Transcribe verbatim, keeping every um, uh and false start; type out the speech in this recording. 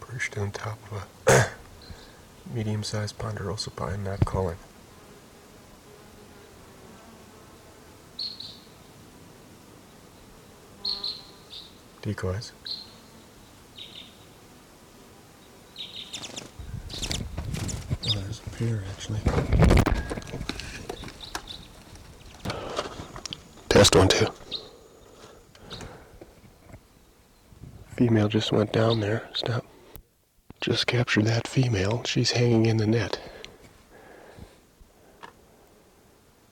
perched on top of a medium-sized ponderosa pine, not calling. Decoys. Oh, there's a pair, actually. Test one, two. Female just went down there. Stop. Just captured that female. She's hanging in the net.